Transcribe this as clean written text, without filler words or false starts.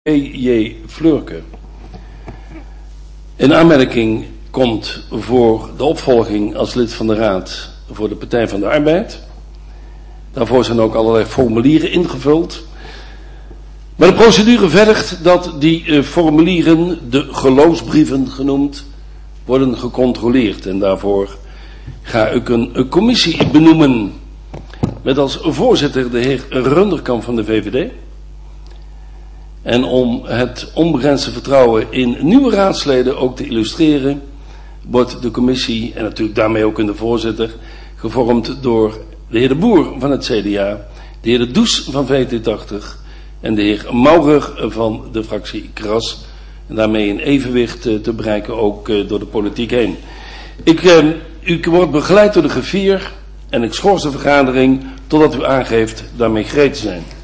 E.J. Fleurke in aanmerking komt voor de opvolging als lid van de Raad voor de Partij van de Arbeid. Daarvoor zijn ook allerlei formulieren ingevuld. Maar de procedure vergt dat die formulieren, de geloofsbrieven genoemd, worden gecontroleerd. En daarvoor ga ik een commissie benoemen met als voorzitter de heer Runderkamp van de VVD. En om het onbegrensde vertrouwen in nieuwe raadsleden ook te illustreren, wordt de commissie, en natuurlijk daarmee ook in de voorzitter, gevormd door de heer De Boer van het CDA, de heer De Does van VT80 en de heer Maurer van de fractie Kras. En daarmee een evenwicht te bereiken ook door de politiek heen. U wordt begeleid door de griffier en ik schors de vergadering totdat u aangeeft daarmee gereed te zijn.